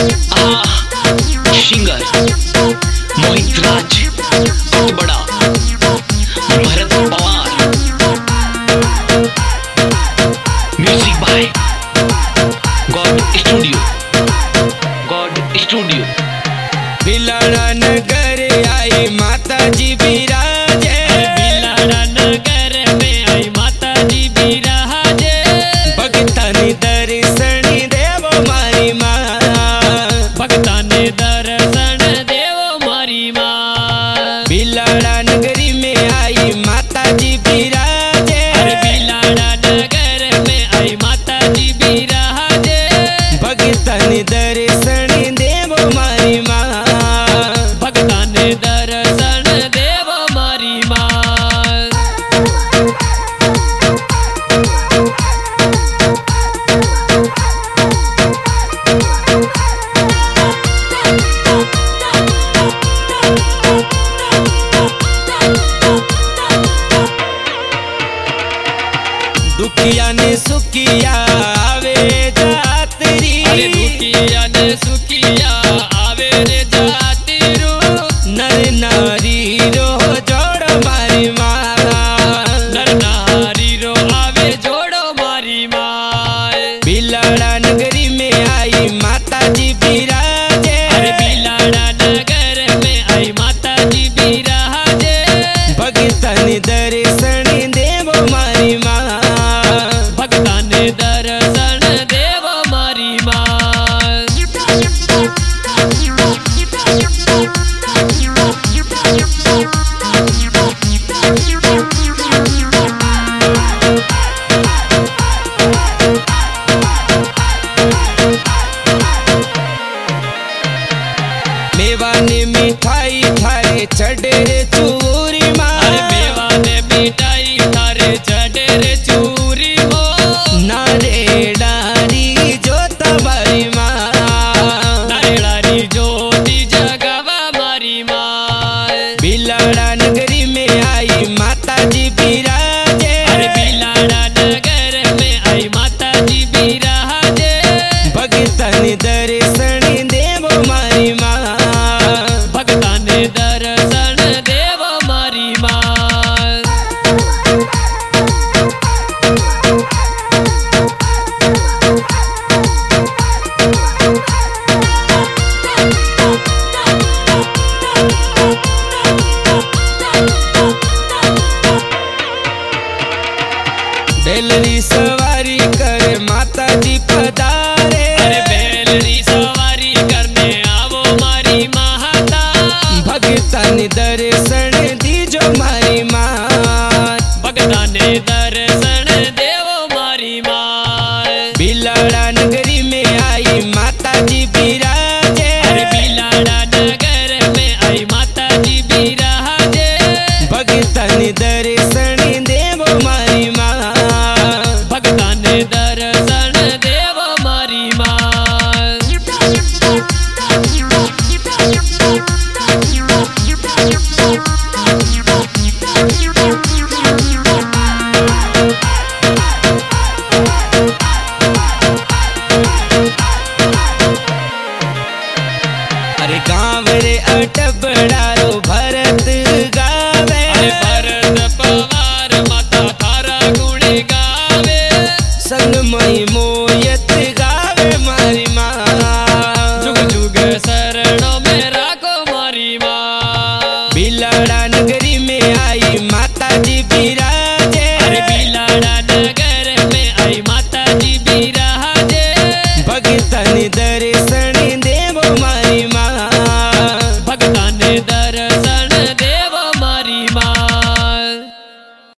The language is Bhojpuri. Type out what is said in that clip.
सिंगर मोहित राज बड़ा Bharat Pawar, music by god studio. Bilara Nagar Aai माता जी बिराजे, बिलाड़ा नगर में आई माता जी बिराजे, भगतन दर्शन देव मारी माँ, भगतन दर्शन देव मारी माँ। बिलाड़ा नगरी में आई माता जी बिराजे, बिलाड़ा नगर में आई माता जी बिराजे, भगतन दर्शन देव मारी माँ, भगतन दर्शन देव मारी माँ। दुखिया ने सुखिया आवे जातरी, दुखिया ने सुखिया आवे रे जाती रो, नर नारी रो जोड़ मारी माँ, नर नारी रो आवे जोड़ो मारी माँ। बिलाड़ा नगरी में आई माता जी बिराजे, बिलाड़ा नगर में आई माता जी बिराजे, भगतन दर्शन देव मारी माँ, भगतन दर्शन देव मारी माँ। मेवा ने मिठाई थारे चढ़े रे चूरी माँ, मेवा ने मिठाई थारे चढ़े रे चूरी हो, नारे डारी जो तमारी माँ, नारेड़ारी ज्योति जगवा मारी माँ। बिलाड़ा नगरी में आई माता जी बिराजे, बिलाड़ा नगर में आई माता जी बिराजे, भगतन दर्शन देव मारी माँ, भगतन दर्शन देव मारी माँ। बेलरी सवारी करे माता जी पधारे, बेलरी सवारी करने आवो मारी माता, भगतन दर्शन दीजो मारी माँ, भगतन दर्शन देव मारी माँ। बिलाड़ा नगरी में आई माता जी बिराजे, बिलाड़ा नगर में आई माता जी बिराजे, भगतन दर्शन देव मारी माँ, भगतन दर्शन देव मारी माँ। अरे गाँव रे अटबड़ा रो भरत गावे, भरत पवार माता थारा गुण गावे, संग मई मोयत गावे मारी माँ, जुग जुग शरणों में राखो मारी माँ। बिलाड़ा नगरी